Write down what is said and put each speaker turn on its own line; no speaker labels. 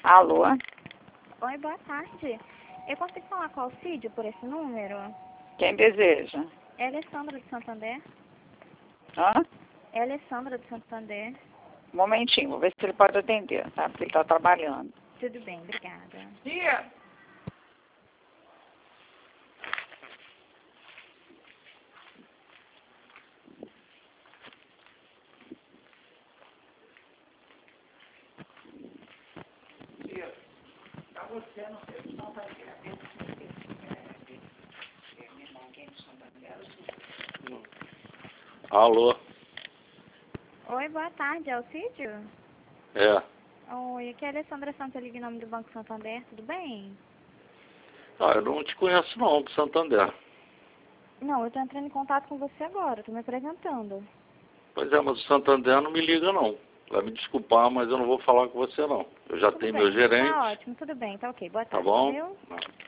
Alô?
Oi, boa tarde. Eu consigo falar com o Alcídio por esse número?
Quem deseja?
É Alessandra de Santander.
Hã?
É Alessandra de Santander.
Um momentinho, vou ver se ele pode atender, tá? Porque ele está trabalhando.
Tudo bem, obrigada.
Tia! Tia, pra você não sei se não vai ter.
Alô?
Oi, boa tarde, Alcídio?
É.
Oi, aqui é a Alessandra Santos, liga em nome do Banco Santander, tudo bem?
Ah, eu não te conheço não, do Santander.
Não, eu tô entrando em contato com você agora, tô me apresentando.
Pois é, mas o Santander não me liga não. Vai me desculpar, mas eu não vou falar com você não. Eu já
Tudo
tenho
bem,
meu gerente,
tá ótimo, tudo bem, tá ok, boa
tá
tarde,
bom?
viu?
Não.